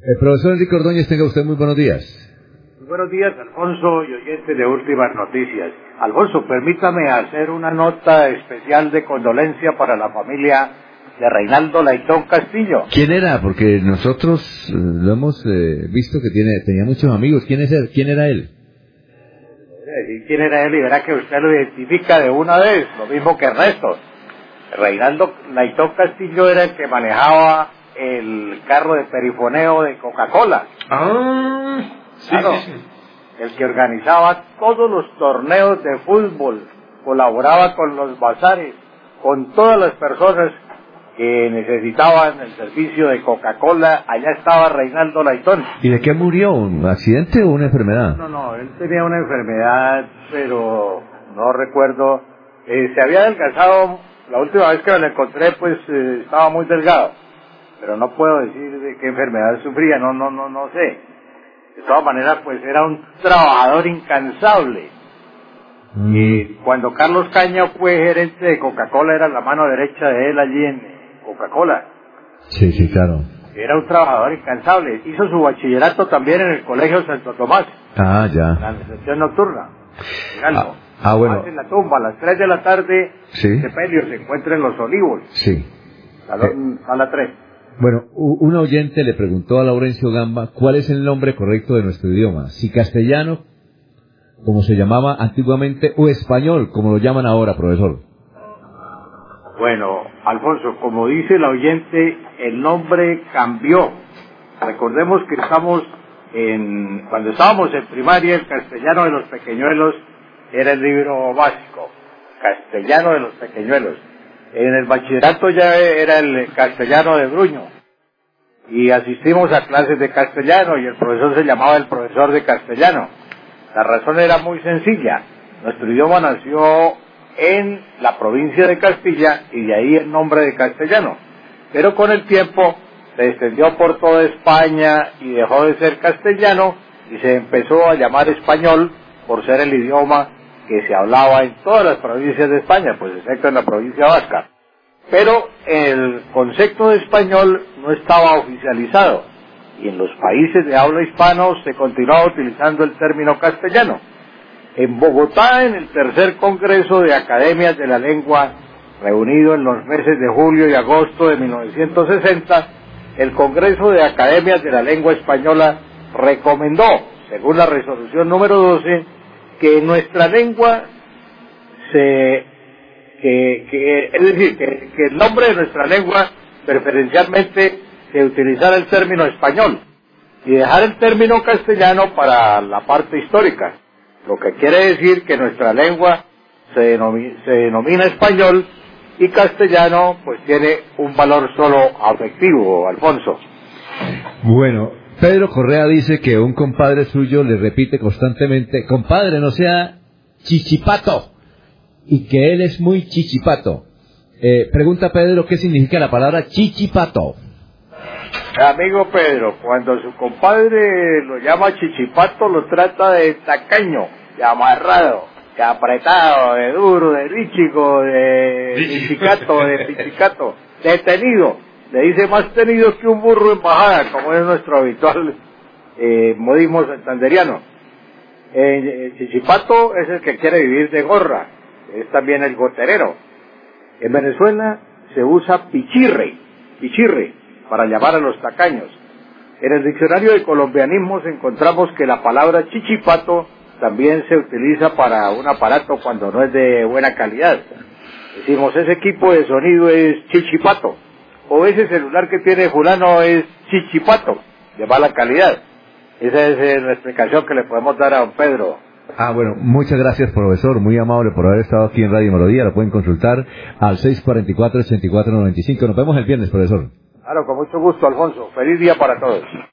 El profesor Enrique Ordóñez, tenga usted muy buenos días. Muy buenos días, Alfonso, y oyentes de Últimas Noticias. Alfonso, permítame hacer una nota especial de condolencia para la familia de Reinaldo Laytón Castillo. ¿Quién era? Porque nosotros lo hemos visto que tenía muchos amigos. ¿Quién era él? Decir quién era él y verá que usted lo identifica de una vez, lo mismo que Ernesto. Reinaldo Laytón Castillo era el que manejaba el carro de perifoneo de Coca-Cola. Sí, claro, sí. El que organizaba todos los torneos de fútbol, colaboraba con los bazares, con todas las personas que necesitaban el servicio de Coca-Cola. Allá estaba Reinaldo Laytón. ¿Y de qué murió? ¿Un accidente o una enfermedad? No, él tenía una enfermedad, pero no recuerdo. Se había adelgazado, la última vez que me lo encontré, pues estaba muy delgado, pero no puedo decir de qué enfermedad sufría, no sé. De todas maneras, pues era un trabajador incansable. Y cuando Carlos Caña fue gerente de Coca-Cola, era la mano derecha de él allí en Coca-Cola. Sí, claro. Era un trabajador incansable. Hizo su bachillerato también en el Colegio Santo Tomás. Ah, ya. La sección nocturna. Bueno. En la tumba, a las 3 de la tarde, Sí. Sepelio se encuentra en Los Olivos. Sí. Sala 3. Bueno, un oyente le preguntó a Laurencio Gamba cuál es el nombre correcto de nuestro idioma. Si castellano, como se llamaba antiguamente, o español, como lo llaman ahora, profesor. Bueno, Alfonso, como dice el oyente, el nombre cambió. Recordemos que cuando estábamos en primaria, el castellano de los pequeñuelos era el libro básico. Castellano de los pequeñuelos. En el bachillerato ya era el castellano de Bruño. Y asistimos a clases de castellano y el profesor se llamaba el profesor de castellano. La razón era muy sencilla. Nuestro idioma nació en la provincia de Castilla y de ahí el nombre de castellano. Pero con el tiempo se extendió por toda España y dejó de ser castellano y se empezó a llamar español por ser el idioma que se hablaba en todas las provincias de España, pues excepto en la provincia vasca. Pero el concepto de español no estaba oficializado y en los países de habla hispano se continuaba utilizando el término castellano. En Bogotá, en el tercer Congreso de Academias de la Lengua, reunido en los meses de julio y agosto de 1960, el Congreso de Academias de la Lengua Española recomendó, según la resolución número 12, que nuestra lengua que el nombre de nuestra lengua preferencialmente se utilizara el término español y dejar el término castellano para la parte histórica, lo que quiere decir que nuestra lengua se denomina español y castellano pues tiene un valor solo afectivo, Alfonso. Bueno, Pedro Correa dice que un compadre suyo le repite constantemente: compadre, no sea chichipato, y que él es muy chichipato. Pregunta Pedro, ¿qué significa la palabra chichipato? Amigo Pedro, cuando su compadre lo llama chichipato, lo trata de tacaño, de amarrado, de apretado, de duro, de ríchico, de pichicato, de tenido. Le dice más tenido que un burro en bajada, como es nuestro habitual modismo santanderiano. El chichipato es el que quiere vivir de gorra, es también el goterero. En Venezuela se usa pichirre, para llamar a los tacaños. En el diccionario de colombianismos encontramos que la palabra chichipato también se utiliza para un aparato cuando no es de buena calidad. Decimos, ese equipo de sonido es chichipato, o ese celular que tiene fulano es chichipato, de mala calidad. Esa es la explicación que le podemos dar a don Pedro. Bueno, muchas gracias, profesor, muy amable por haber estado aquí en Radio Melodía. Lo pueden consultar al 644-8495. Nos vemos el viernes, profesor. Claro, con mucho gusto, Alfonso. Feliz día para todos.